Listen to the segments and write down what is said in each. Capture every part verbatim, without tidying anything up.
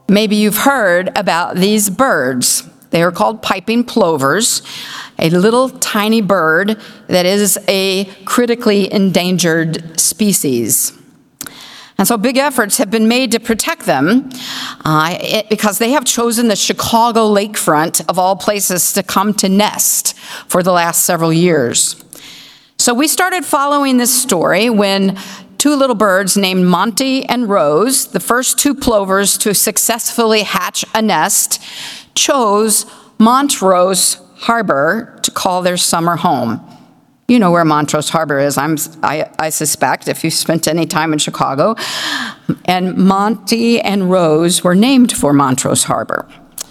Maybe you've heard about these birds. They are called piping plovers, a little tiny bird that is a critically endangered species. And so big efforts have been made to protect them uh, it, because they have chosen the Chicago lakefront, of all places, to come to nest for the last several years. So we started following this story when two little birds named Monty and Rose, the first two plovers to successfully hatch a nest, chose Montrose Harbor to call their summer home. You know where Montrose Harbor is, I'm, I, I suspect, if you've spent any time in Chicago. And Monty and Rose were named for Montrose Harbor.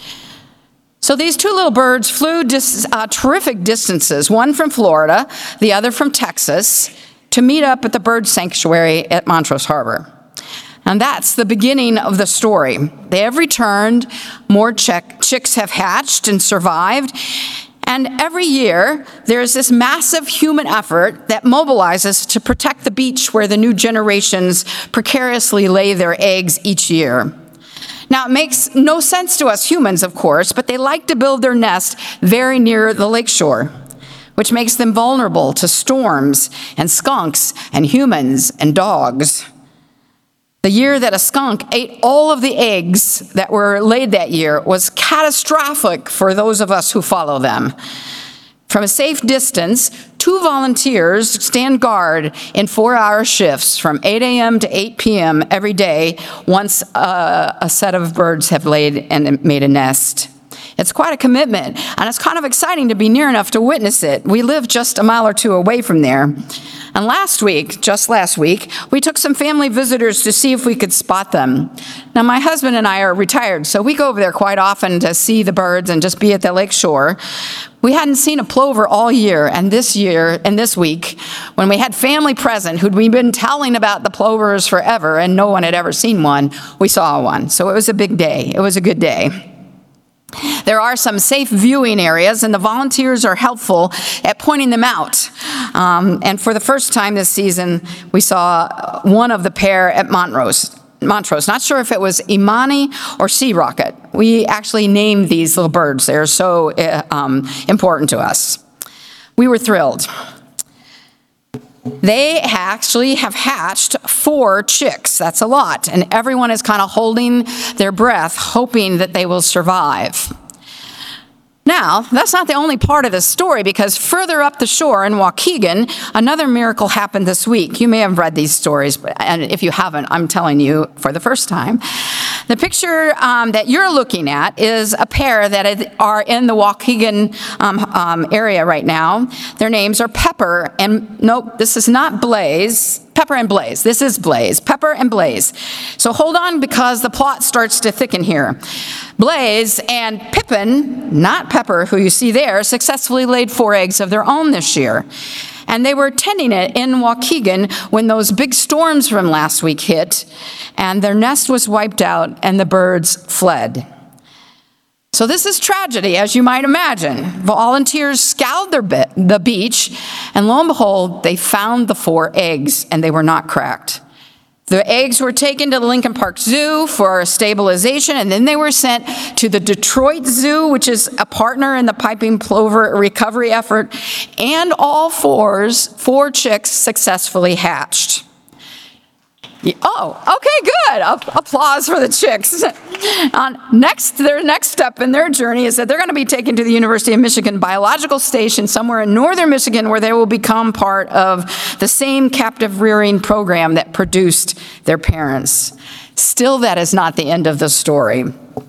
So these two little birds flew dis, uh, terrific distances, one from Florida, the other from Texas, to meet up at the bird sanctuary at Montrose Harbor. And that's the beginning of the story. They have returned, more chick, chicks have hatched and survived, and every year there's this massive human effort that mobilizes to protect the beach where the new generations precariously lay their eggs each year. Now, it makes no sense to us humans, of course, but they like to build their nest very near the lakeshore, which makes them vulnerable to storms and skunks and humans and dogs. The year that a skunk ate all of the eggs that were laid that year was catastrophic for those of us who follow them. From a safe distance, two volunteers stand guard in four-hour shifts from eight a.m. to eight p.m. every day once uh, a set of birds have laid and made a nest. It's quite a commitment, and it's kind of exciting to be near enough to witness it. We live just a mile or two away from there. And last week, just last week, we took some family visitors to see if we could spot them. Now, my husband and I are retired, so we go over there quite often to see the birds and just be at the lake shore. We hadn't seen a plover all year, and this year, and this week, when we had family present who'd we'd been telling about the plovers forever and no one had ever seen one, we saw one. So it was a big day. It was a good day. There are some safe viewing areas, and the volunteers are helpful at pointing them out. Um, and for the first time this season, we saw one of the pair at Montrose. Montrose. Not sure if it was Imani or Sea Rocket. We actually named these little birds. They're so uh, um, important to us. We were thrilled. They actually have hatched four chicks. That's a lot. And everyone is kind of holding their breath, hoping that they will survive. Now, that's not the only part of the story, because further up the shore in Waukegan, another miracle happened this week. You may have read these stories, and if you haven't, I'm telling you for the first time. The picture um, that you're looking at is a pair that are in the Waukegan um, um, area right now. Their names are Pepper and, nope, this is not Blaze. Pepper and Blaze. This is Blaze. Pepper and Blaze. So hold on, because the plot starts to thicken here. Blaze and Pippin, not Pepper, who you see there, successfully laid four eggs of their own this year. And they were tending it in Waukegan when those big storms from last week hit, and their nest was wiped out and the birds fled. So this is tragedy, as you might imagine. Volunteers scoured their be- the beach, and lo and behold, they found the four eggs, and they were not cracked. The eggs were taken to the Lincoln Park Zoo for stabilization, and then they were sent to the Detroit Zoo, which is a partner in the piping plover recovery effort, and all fours, four chicks successfully hatched. Oh, okay, good. Applause for the chicks. Uh, next, their next step in their journey is that they're going to be taken to the University of Michigan Biological Station somewhere in northern Michigan, where they will become part of the same captive rearing program that produced their parents. Still, that is not the end of the story.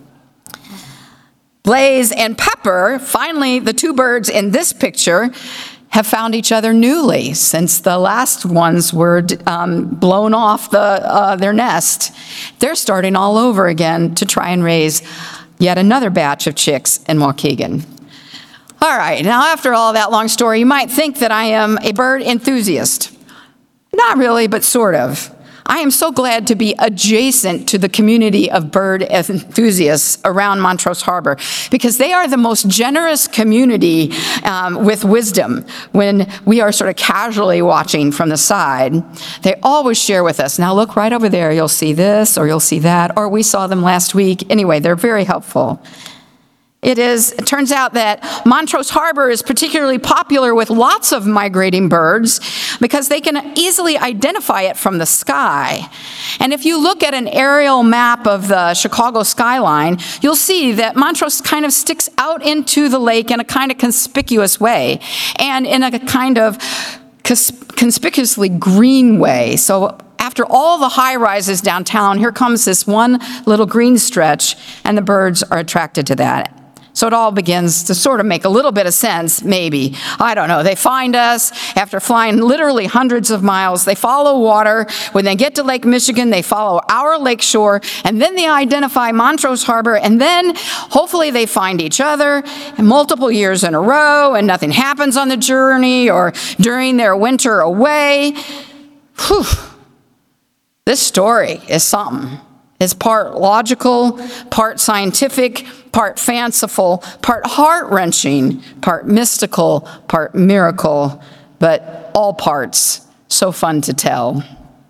Blaze and Pepper, finally the two birds in this picture, have found each other newly since the last ones were um, blown off the, uh, their nest. They're starting all over again to try and raise yet another batch of chicks in Waukegan. All right, now after all that long story, you might think that I am a bird enthusiast. Not really, but sort of. I am so glad to be adjacent to the community of bird enthusiasts around Montrose Harbor, because they are the most generous community um, with wisdom. When we are sort of casually watching from the side, they always share with us. Now look right over there, you'll see this, or you'll see that, or we saw them last week. Anyway, they're very helpful. It is, it turns out that Montrose Harbor is particularly popular with lots of migrating birds because they can easily identify it from the sky. And if you look at an aerial map of the Chicago skyline, you'll see that Montrose kind of sticks out into the lake in a kind of conspicuous way, and in a kind of conspicuously green way. So after all the high rises downtown, here comes this one little green stretch, and the birds are attracted to that. So it all begins to sort of make a little bit of sense, maybe. I don't know. They find us after flying literally hundreds of miles. They follow water. When they get to Lake Michigan, they follow our lakeshore, and then they identify Montrose Harbor, and then hopefully they find each other multiple years in a row, and nothing happens on the journey or during their winter away. Whew. This story is something. It's part logical, part scientific, part fanciful, part heart-wrenching, part mystical, part miracle, but all parts so fun to tell.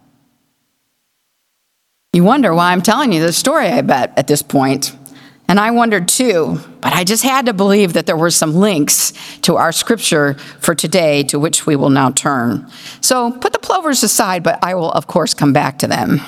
You wonder why I'm telling you this story, I bet, at this point. And I wondered too, but I just had to believe that there were some links to our scripture for today, to which we will now turn. So put the plovers aside, but I will, of course, come back to them.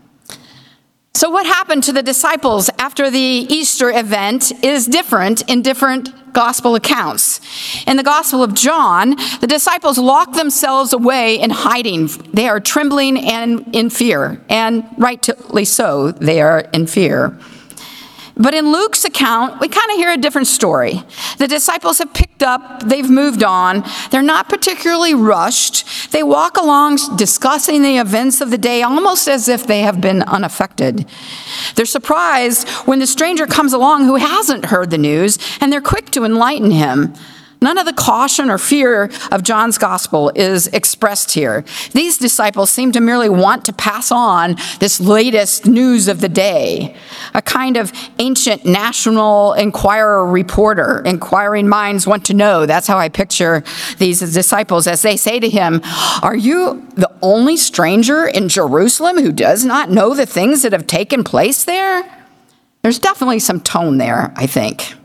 So what happened to the disciples after the Easter event is different in different gospel accounts. In the Gospel of John, the disciples lock themselves away in hiding. They are trembling and in fear, and rightly so, they are in fear. But in Luke's account, we kind of hear a different story. The disciples have picked up, they've moved on, they're not particularly rushed. They walk along discussing the events of the day almost as if they have been unaffected. They're surprised when the stranger comes along who hasn't heard the news, and they're quick to enlighten him. None of the caution or fear of John's gospel is expressed here. These disciples seem to merely want to pass on this latest news of the day, a kind of ancient National Enquirer reporter. Inquiring minds want to know. That's how I picture these disciples as they say to him, "Are you the only stranger in Jerusalem who does not know the things that have taken place there?" There's definitely some tone there, I think.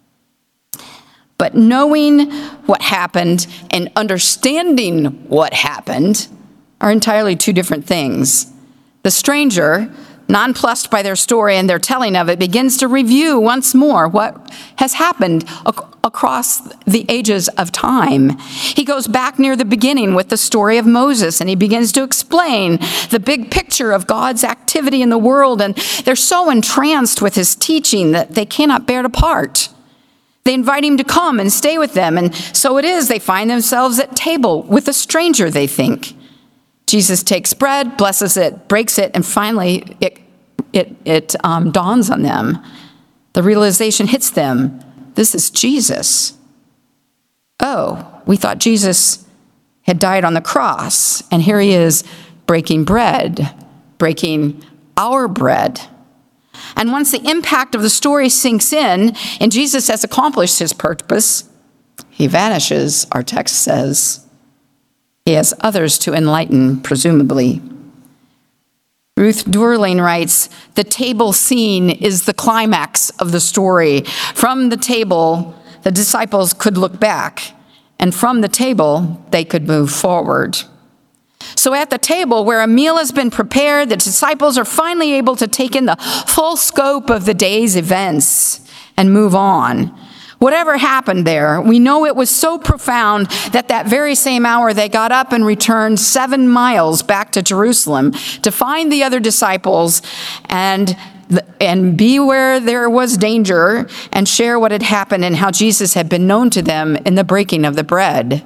But knowing what happened and understanding what happened are entirely two different things. The stranger, nonplussed by their story and their telling of it, begins to review once more what has happened ac- across the ages of time. He goes back near the beginning with the story of Moses, and he begins to explain the big picture of God's activity in the world, and they're so entranced with his teaching that they cannot bear to part. They invite him to come and stay with them, and so it is they find themselves at table with a stranger, they think. Jesus takes bread, blesses it, breaks it, and finally it, it, it um, dawns on them. The realization hits them. This is Jesus. Oh, we thought Jesus had died on the cross, and here he is breaking bread, breaking our bread. And once the impact of the story sinks in, and Jesus has accomplished his purpose, he vanishes, our text says. He has others to enlighten, presumably. Ruth Durling writes, "The table scene is the climax of the story. From the table, the disciples could look back, and from the table, they could move forward." So at the table where a meal has been prepared, the disciples are finally able to take in the full scope of the day's events and move on. Whatever happened there, we know it was so profound that that very same hour they got up and returned seven miles back to Jerusalem to find the other disciples and and be where there was danger and share what had happened and how Jesus had been known to them in the breaking of the bread.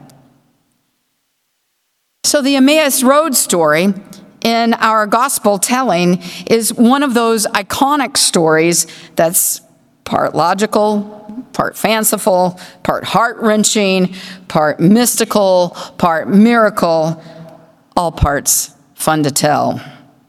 So the Emmaus Road story in our gospel telling is one of those iconic stories that's part logical, part fanciful, part heart-wrenching, part mystical, part miracle, all parts fun to tell.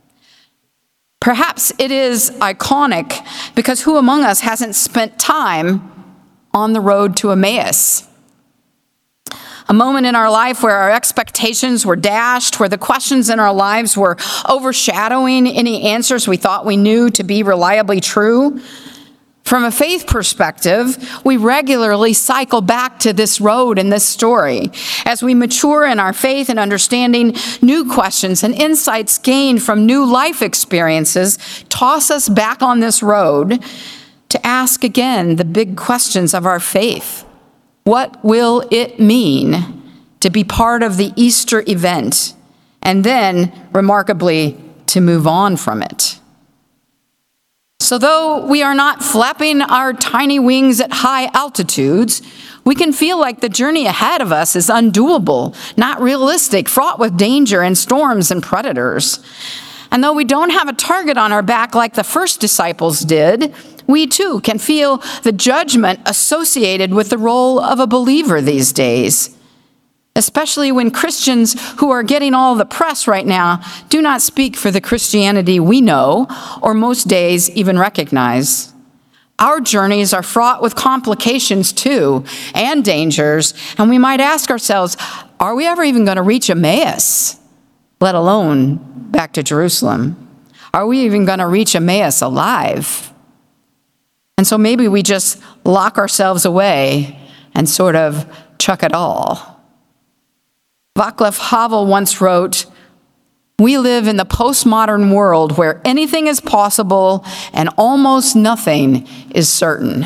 Perhaps it is iconic because who among us hasn't spent time on the road to Emmaus? A moment in our life where our expectations were dashed, where the questions in our lives were overshadowing any answers we thought we knew to be reliably true. From a faith perspective, we regularly cycle back to this road and this story. As we mature in our faith and understanding, new questions and insights gained from new life experiences toss us back on this road to ask again the big questions of our faith. What will it mean to be part of the Easter event, and then, remarkably, to move on from it? So though we are not flapping our tiny wings at high altitudes, we can feel like the journey ahead of us is undoable, not realistic, fraught with danger and storms and predators. And though we don't have a target on our back like the first disciples did, we too can feel the judgment associated with the role of a believer these days, especially when Christians who are getting all the press right now do not speak for the Christianity we know or most days even recognize. Our journeys are fraught with complications too, and dangers, and we might ask ourselves, are we ever even going to reach Emmaus, let alone back to Jerusalem? Are we even going to reach Emmaus alive? And so maybe we just lock ourselves away and sort of chuck it all. Václav Havel once wrote, "We live in the postmodern world where anything is possible and almost nothing is certain."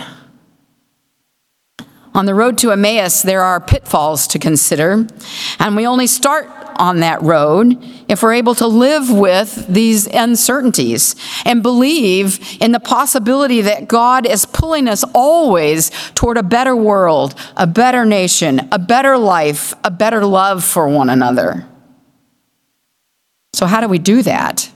On the road to Emmaus, there are pitfalls to consider, and we only start on that road if we're able to live with these uncertainties and believe in the possibility that God is pulling us always toward a better world, a better nation, a better life, a better love for one another. So how do we do that?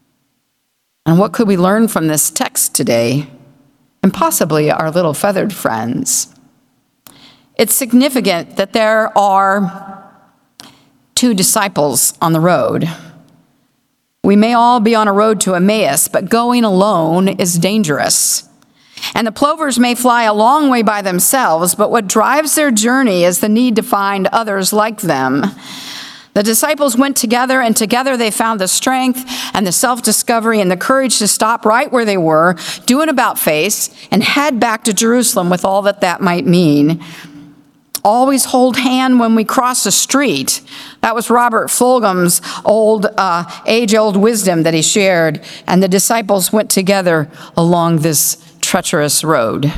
And what could we learn from this text today, and possibly our little feathered friends? It's significant that there are two disciples on the road. We may all be on a road to Emmaus, but going alone is dangerous. And the plovers may fly a long way by themselves, but what drives their journey is the need to find others like them. The disciples went together, and together they found the strength and the self-discovery and the courage to stop right where they were, do an about-face, and head back to Jerusalem with all that that might mean. Always hold hand when we cross the street. That was Robert Fulghum's old, uh, age-old wisdom that he shared, and the disciples went together along this treacherous road.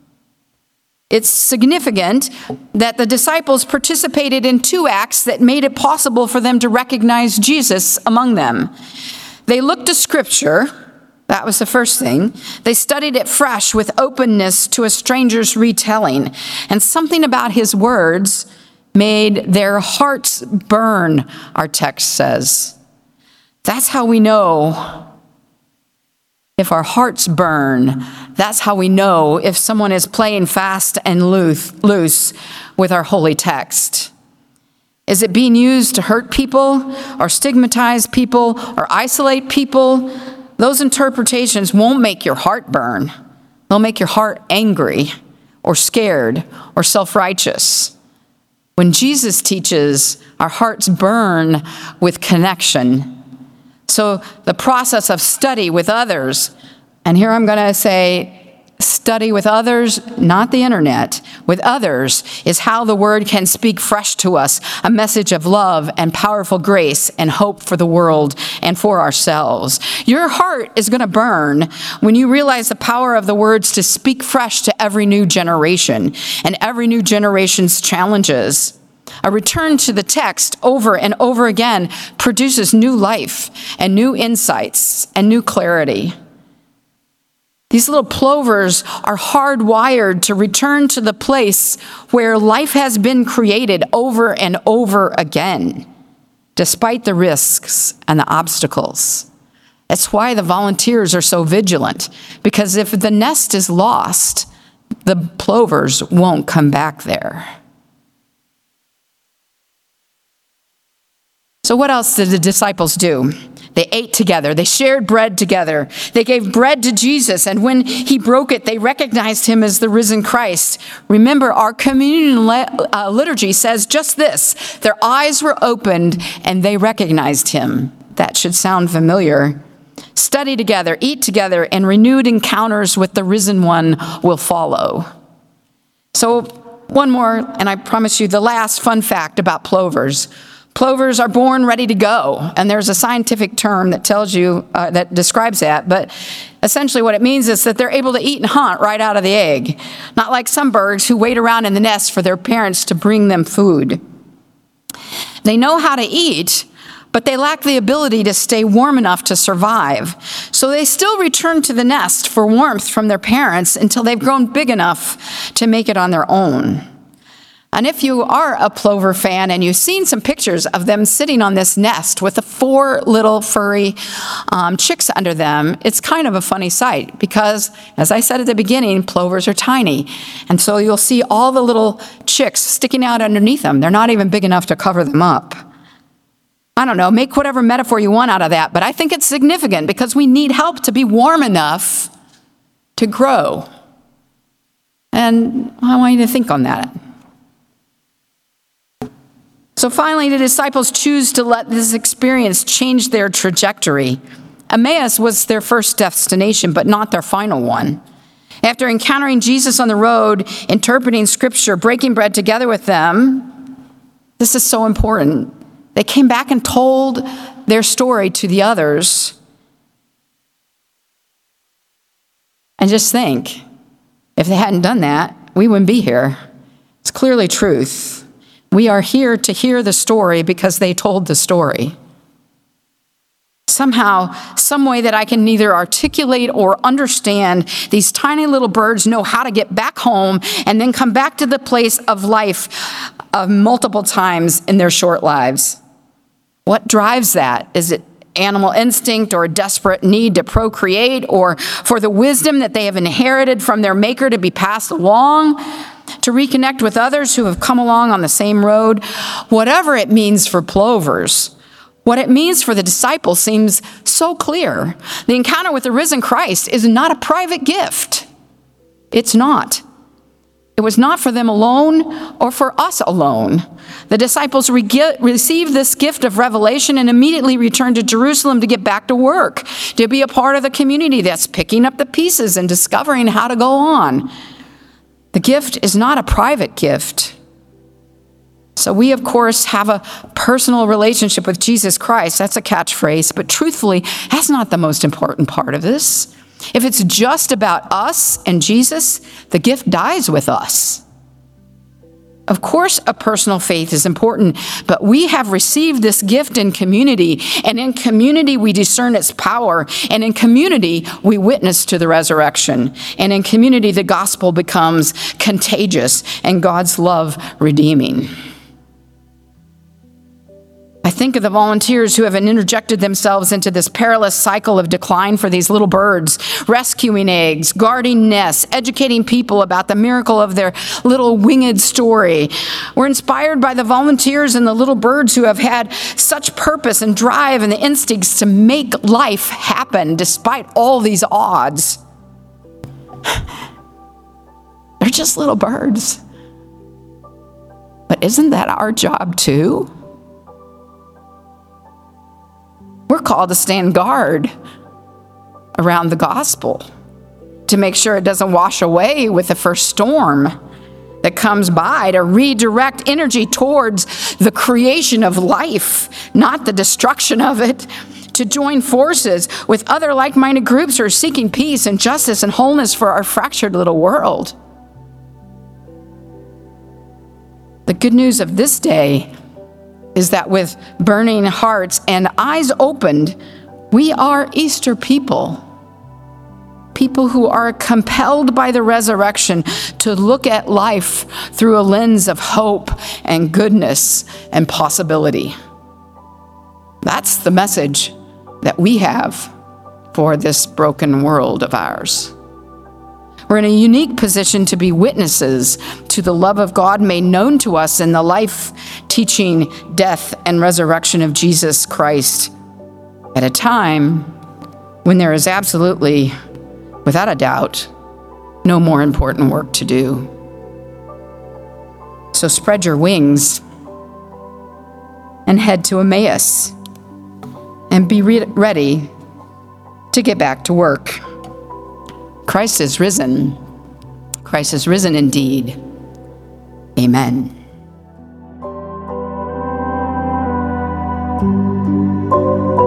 It's significant that the disciples participated in two acts that made it possible for them to recognize Jesus among them. They looked to Scripture. That was the first thing. They studied it fresh with openness to a stranger's retelling. And something about his words made their hearts burn, our text says. That's how we know if our hearts burn. That's how we know if someone is playing fast and loose with our holy text. Is it being used to hurt people or stigmatize people or isolate people? Those interpretations won't make your heart burn. They'll make your heart angry or scared or self-righteous. When Jesus teaches, our hearts burn with connection. So the process of study with others, and here I'm going to say study with others, not the internet, with others, is how the word can speak fresh to us, a message of love and powerful grace and hope for the world and for ourselves. Your heart is going to burn when you realize the power of the words to speak fresh to every new generation and every new generation's challenges. A return to the text over and over again produces new life and new insights and new clarity. These little plovers are hardwired to return to the place where life has been created over and over again, despite the risks and the obstacles. That's why the volunteers are so vigilant, because if the nest is lost, the plovers won't come back there. So what else did the disciples do? They ate together. They shared bread together. They gave bread to Jesus, and when he broke it, they recognized him as the risen Christ. Remember, our communion uh, liturgy says just this: their eyes were opened and they recognized him. That should sound familiar. Study together, eat together, and renewed encounters with the risen one will follow. So one more, and I promise you the last fun fact about plovers. Plovers are born ready to go, and there's a scientific term that tells you, uh, that describes that, but essentially what it means is that they're able to eat and hunt right out of the egg, not like some birds who wait around in the nest for their parents to bring them food. They know how to eat, but they lack the ability to stay warm enough to survive. So they still return to the nest for warmth from their parents until they've grown big enough to make it on their own. And if you are a plover fan and you've seen some pictures of them sitting on this nest with the four little furry um, chicks under them, it's kind of a funny sight because, as I said at the beginning, plovers are tiny. And so you'll see all the little chicks sticking out underneath them. They're not even big enough to cover them up. I don't know, make whatever metaphor you want out of that, but I think it's significant because we need help to be warm enough to grow. And I want you to think on that. So finally, the disciples choose to let this experience change their trajectory. Emmaus was their first destination, but not their final one. After encountering Jesus on the road, interpreting scripture, breaking bread together with them, this is so important. They came back and told their story to the others. And just think, if they hadn't done that, we wouldn't be here. It's clearly truth. We are here to hear the story because they told the story. Somehow, some way that I can neither articulate or understand, these tiny little birds know how to get back home and then come back to the place of life uh, multiple times in their short lives. What drives that? Is it animal instinct or a desperate need to procreate, or for the wisdom that they have inherited from their maker to be passed along, to reconnect with others who have come along on the same road? Whatever it means for plovers, what it means for the disciples seems so clear. The encounter with the risen Christ is not a private gift. It's not. It was not for them alone or for us alone. The disciples re- received this gift of revelation and immediately returned to Jerusalem to get back to work, to be a part of the community that's picking up the pieces and discovering how to go on. The gift is not a private gift. So we, of course, have a personal relationship with Jesus Christ. That's a catchphrase, but truthfully, that's not the most important part of this. If it's just about us and Jesus, the gift dies with us. Of course, a personal faith is important, but we have received this gift in community, and in community we discern its power, and in community we witness to the resurrection, and in community the gospel becomes contagious and God's love redeeming. I think of the volunteers who have interjected themselves into this perilous cycle of decline for these little birds, rescuing eggs, guarding nests, educating people about the miracle of their little winged story. We're inspired by the volunteers and the little birds who have had such purpose and drive and the instincts to make life happen despite all these odds. They're just little birds. But isn't that our job too? We're called to stand guard around the gospel, to make sure it doesn't wash away with the first storm that comes by, to redirect energy towards the creation of life, not the destruction of it, to join forces with other like-minded groups who are seeking peace and justice and wholeness for our fractured little world. The good news of this day is that with burning hearts and eyes opened, we are Easter people. People who are compelled by the resurrection to look at life through a lens of hope and goodness and possibility. That's the message that we have for this broken world of ours. We're in a unique position to be witnesses to the love of God made known to us in the life, teaching, death, and resurrection of Jesus Christ. at a time when there is absolutely, without a doubt, no more important work to do. So spread your wings and head to Emmaus and be re- ready to get back to work. Christ is risen. Christ is risen indeed. Amen.